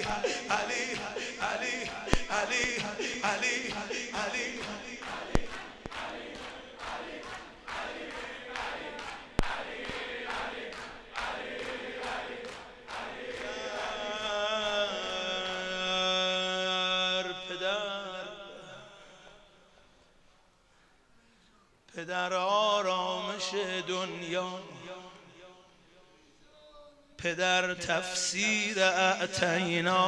پدر آرامش دنیا، پدر تفسیر اعطینا.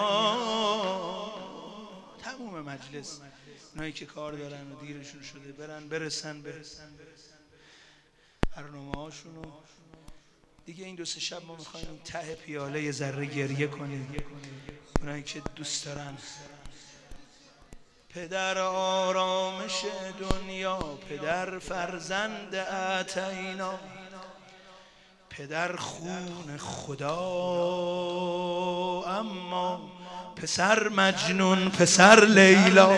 تموم مجلس اونایی که کار دارن و دیرشون شده برسن برنامه هاشونو دیگه. این 2-3 شب ما میخوایم این ته پیاله یه ذره گریه کنیم، اونایی که دوست دارن. پدر آرامش دنیا، پدر فرزند اعطینا، پدر خون خدا اما پسر مجنون، پسر لیلا.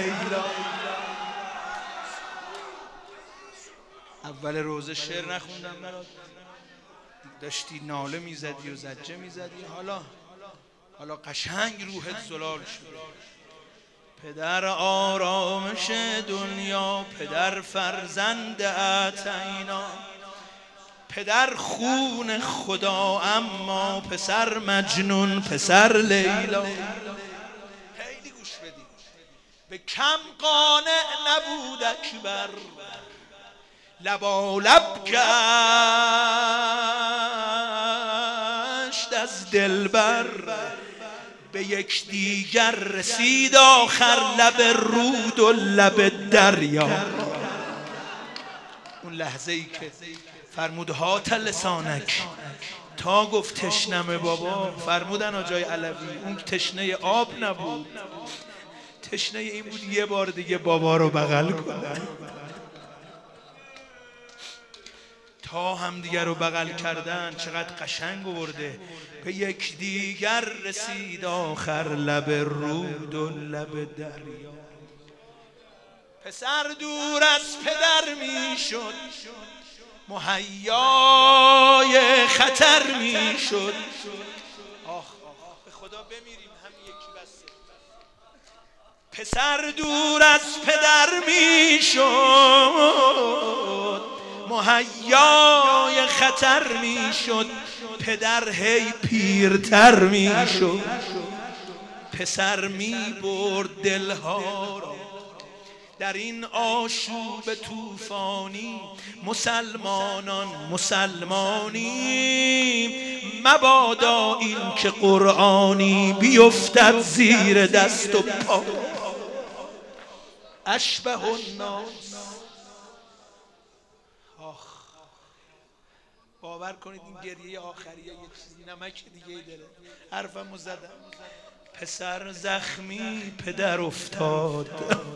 اول روزه شعر نخوندم برات، داشتی ناله میزدی و زجه میزدی، حالا قشنگ روحت زلال شد. پدر آرامش دنیا، پدر فرزند اعطینا، پدر خون خدا اما پسر مجنون، پسر لیلا. خیلی گوش بدید. به کم قانع نبود اکبر، لبالب گشت از دلبر. به یک دیگر رسید آخر لب رود و لب دریا. اون لحظه ای که فرمود هات لسانک، تا گفت تشنمه بابا. فرمودن آجای علوی اون تشنه آب نبود، تشنه این بود یه بار دیگه بابا رو بغل کنن. تا هم دیگر رو بغل کردن. چقدر قشنگ آورده. به یک دیگر رسید آخر لب رود و لب دریا. پسر دور از پدر میشد، مهیای خطر میشد. آخ به خدا بمیریم هم یکی بسه. پسر دور از پدر میشد، مهیای خطر میشد. پدر هی پیرتر میشد. پسر میبرد دلها را در این آشوب طوفانی. مسلمانی مبادا این که قرآنی بیفتد زیر دست و پا. اشبه الناس. باور کنید این گریه آخریه یه چیزی نمک دیگه داره. حرفمو زدم. پسر زخمی پدر افتاد،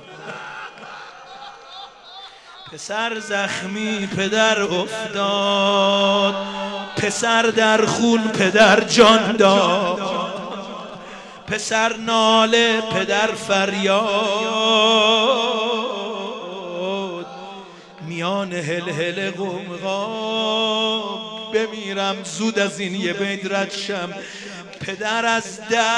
پسر زخمی پدر افتاد. پسر در خون پدر جان داد. پسر ناله پدر فریاد. میان هل قمقام بمیرم زود از این یه بیت رد شم. پدر از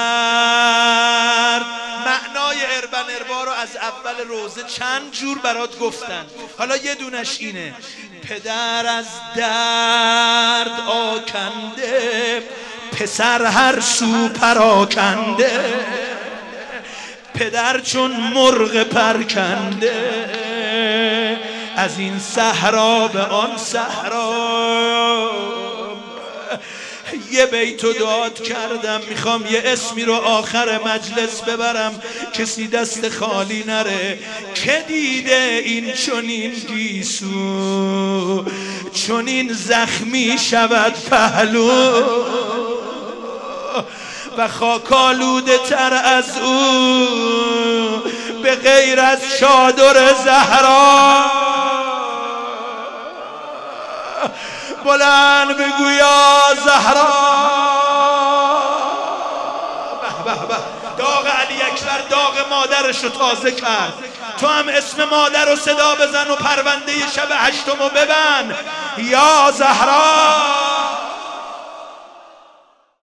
درد. معنای اربن اربا رو از اول روزه چند جور برات گفتن، حالا یه دونش اینه. پدر از درد آکنده، پسر هر سو پراکنده. پدر چون مرغ پرکنده، از این صحرا به آن صحرا. یه بیتو داد کردم، میخوام یه اسمی رو آخر مجلس ببرم کسی دست خالی نره. که دیده این چنین گیسو، چنین زخمی شود پهلو. و خاکالوده تر از او به غیر از چادر زهرا. بلند بگو یا زهرا. داغ علی اکبر داغ مادرش رو تازه کرد. تو هم اسم مادر رو صدا بزن و پرونده شب 8 ببند. یا زهرا.